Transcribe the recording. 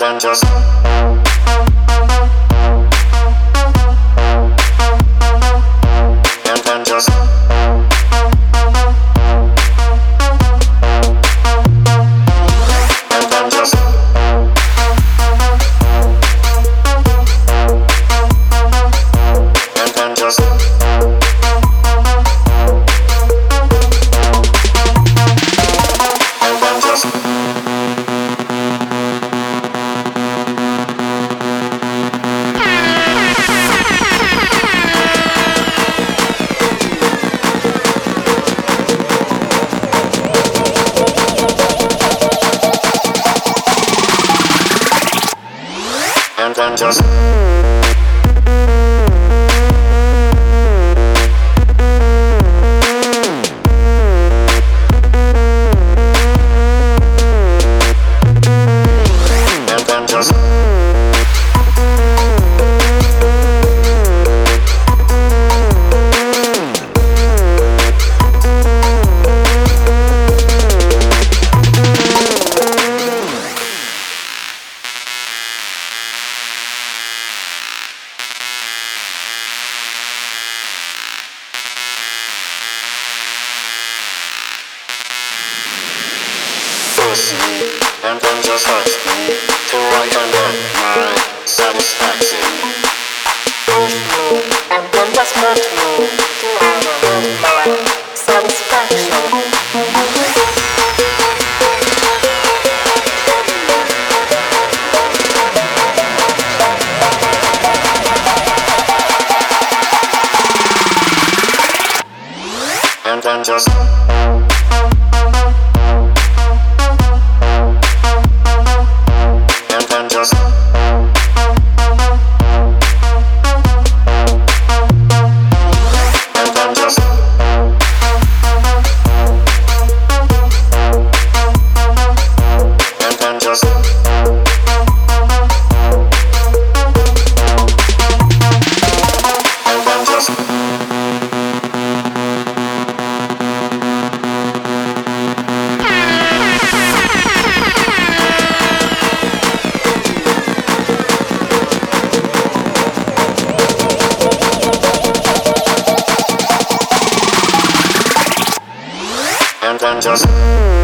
then just and then just and then just and then just and then just and then just and then just and then just hurt me to right under my satisfaction. Push me and then just hurt me to understand my satisfaction. And then just and then just and then just and then just and then just and then just